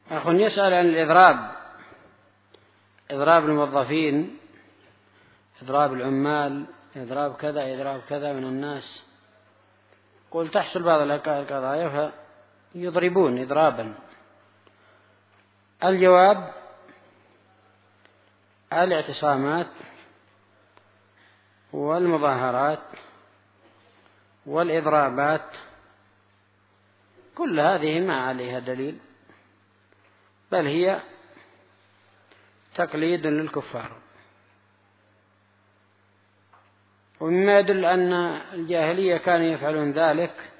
أخ يسأل عن الإضراب، إضراب الموظفين، إضراب العمال، إضراب كذا إضراب كذا من الناس. قل تحصل بعض القضايا فيضربون إضرابا. الجواب: الاعتصامات والمظاهرات والإضرابات كل هذه ما عليها دليل، بل هي تقليد للكفار. ومما يدل أن الجاهلية كانوا يفعلون ذلك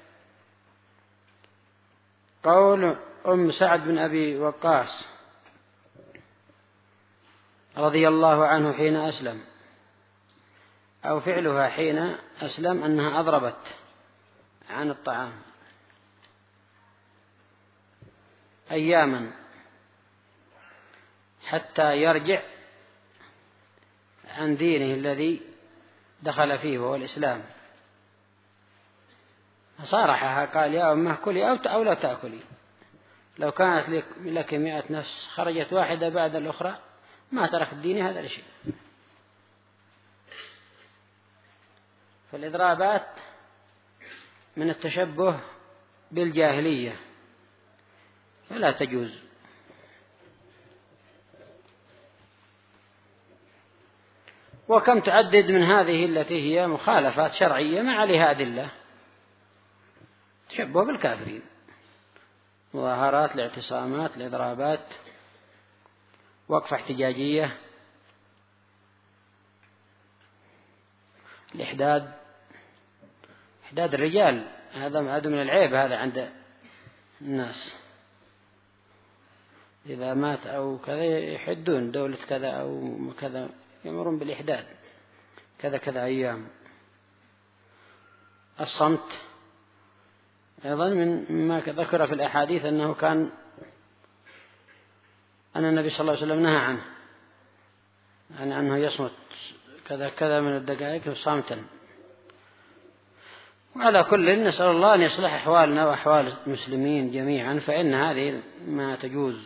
قول أم سعد بن أبي وقاص رضي الله عنه حين أسلم، أو فعلها حين أسلم، أنها أضربت عن الطعام أياما حتى يرجع عن دينه الذي دخل فيه وهو الإسلام. فصارحها قال: يا أمه كلي أو لا تأكلي، لو كانت لك 100 نفس خرجت واحدة بعد الأخرى ما ترك الدين هذا الشيء. فالإضرابات من التشبه بالجاهلية فلا تجوز. وكم تعدد من هذه التي هي مخالفات شرعية ما عليها أدلة، تشبه بالكافرين، مظاهرات، الاعتصامات، الإضرابات، وقفة احتجاجية، الإحداد، إحداد الرجال، هذا من العيب هذا عند الناس. إذا مات أو كذا يحدون دولة كذا أو كذا، يمرون بالإحداد كذا كذا أيام. الصمت أيضا مما ذكر في الأحاديث أن النبي صلى الله عليه وسلم نهى عنه، يعني أنه يصمت كذا كذا من الدقائق صامتا. وعلى كل نسأل الله أن يصلح أحوالنا وأحوال المسلمين جميعا، فإن هذه ما تجوز.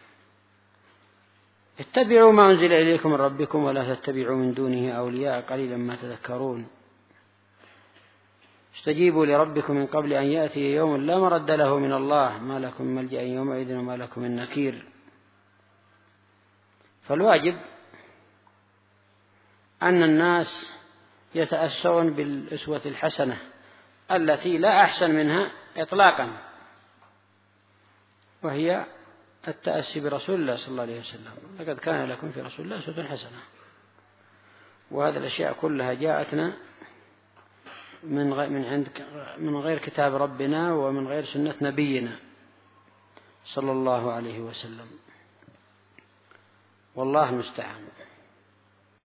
اتبعوا ما أنزل إليكم من ربكم ولا تتبعوا من دونه أولياء قليلا ما تذكرون. استجيبوا لربكم من قبل أن يأتي يوم لا مرد له من الله ما لكم من ملجأ يومئذ وما لكم من نكير. فالواجب أن الناس يتأسون بالأسوة الحسنة التي لا أحسن منها إطلاقا، وهي التأسي برسول الله صلى الله عليه وسلم. لقد كان لكم في رسول الله أسوة حسنة. وهذه الأشياء كلها جاءتنا من غير كتاب ربنا ومن غير سنة نبينا صلى الله عليه وسلم. والله المستعان.